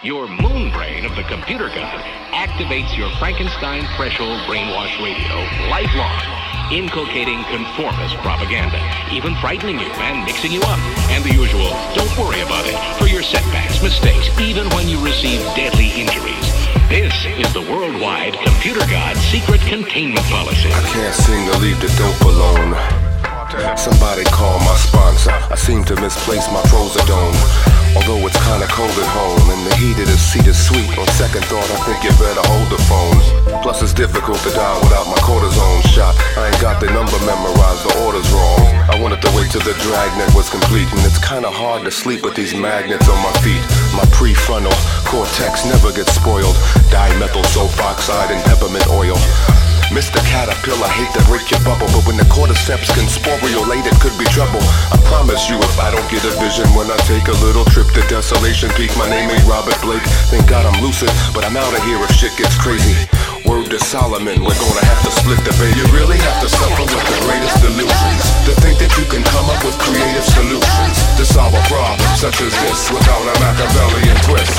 Your moon brain of the computer god activates your Frankenstein threshold brainwash radio lifelong, inculcating conformist propaganda, even frightening you and mixing you up. And the usual, don't worry about it, for your setbacks, mistakes, even when you receive deadly injuries. This is the worldwide computer god secret containment policy. I can't seem to leave the dope alone. Somebody call my sponsor. I seem to misplace my Prozadone. Although it's kinda cold at home and the heat of the seat is sweet, on second thought I think you better hold the phone. Plus it's difficult to die without my cortisone shot. I ain't got the number memorized, the order's wrong. I wanted to wait till the dragnet was complete, and it's kinda hard to sleep with these magnets on my feet. My prefrontal cortex never gets spoiled. Dimethyl sulfoxide and peppermint oil. Mr. Caterpillar, hate to break your bubble, but when the cordyceps can sporulate, it could be trouble. I promise you if I don't get a vision when I take a little trip to Desolation Peak. My name ain't Robert Blake, thank God I'm lucid, but I'm out of here if shit gets crazy. Word to Solomon, we're gonna have to split the baby. You really have to suffer with the greatest delusions, to think that you can come up with creative solutions, to solve a problem such as this without a Machiavellian twist.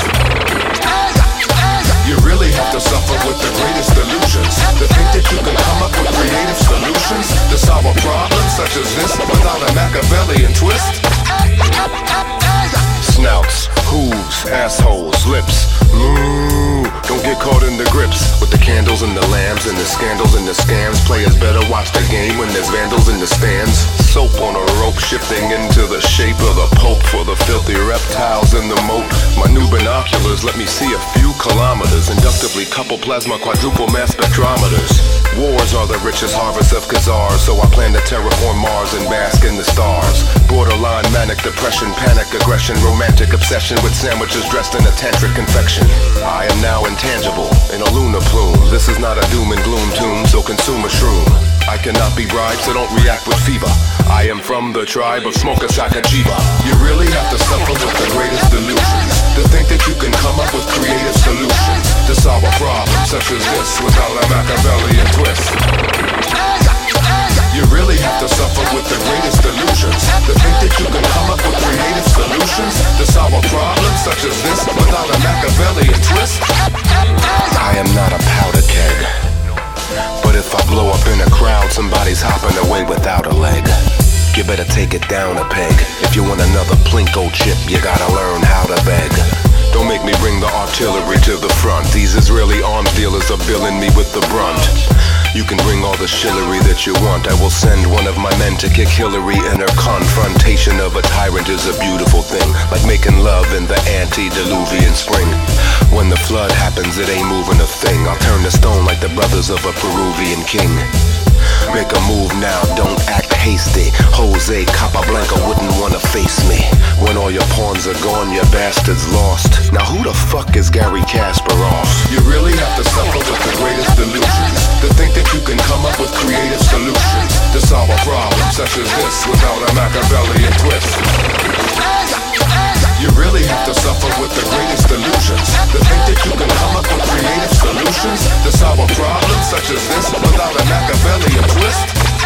You really have to suffer with the greatest delusions, to think that you can come up with creative solutions, to solve a problem such as this without a Machiavellian twist. Snouts, hooves, assholes, lips. Don't get caught in the grips with the candles and the lambs and the scandals and the scams. Players better watch the game when there's vandals in the stands. Soap on a rope shifting into the shape of the Pope for the filthy reptiles in the moat. My new binoculars let me see a few kilometers. Inductively couple plasma quadruple mass spectrometers. Wars are the richest harvest of Khazars, so I plan to terraform Mars and bask in the stars. Borderline manic depression, panic aggression, romantic obsession with sandwiches dressed in a tantric confection. I am now intangible in a lunar plume. This is not a doom and gloom tune, so consume a shroom. I cannot be bribed, so don't react with fever. I am from the tribe of Smoker Sakajiva. You really have to suffer with the greatest delusions, to think that you can come up with creative solutions, to solve a problem such as this without a Machiavellian twist. You really have to suffer with the greatest delusions, to think that you can come up with creative solutions, to solve a problem such as this without a Machiavellian twist. I am not a powder keg, but if I blow up in a crowd, somebody's hopping away without a leg. You better take it down a peg. If you want another Plinko chip, you gotta learn how to beg. Don't make me bring the artillery to the front. These Israeli arms dealers are billing me with the brunt. You can bring all the shillery that you want. I will send one of my men to kick Hillary in her confrontation of a tyrant is a beautiful thing, like making love in the antediluvian spring. When the flood happens, it ain't moving a thing. I'll turn to stone like the brothers of a Peruvian king. Make a move now, don't act hasty. Jose Capablanca wouldn't wanna face me. When all your pawns are gone, your bastard's lost. Now who the fuck is Gary Kasparov? You really have to suffer with the greatest delusions, to think that you can come up with creative solutions, to solve a problem such as this without a Machiavellian twist. You really have to suffer with the greatest delusions, to think that you can come up with creative solutions, to solve a problem such as this without a Machiavellian twist.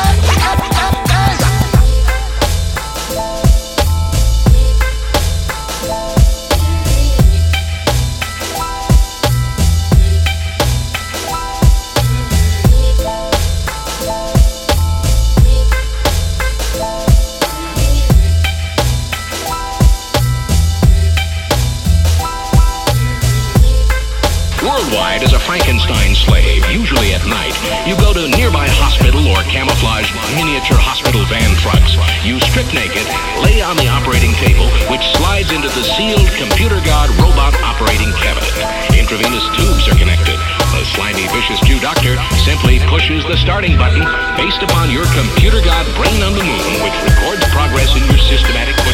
Worldwide as a Frankenstein slave, usually at night, you go to a nearby hospital or camouflaged miniature hospital van trucks. You strip naked, lay on the operating table, which slides into the sealed computer god robot operating cabinet. Intravenous tubes are connected. The slimy, vicious Jew doctor simply pushes the starting button based upon your computer god brain on the moon, which records progress in your systematic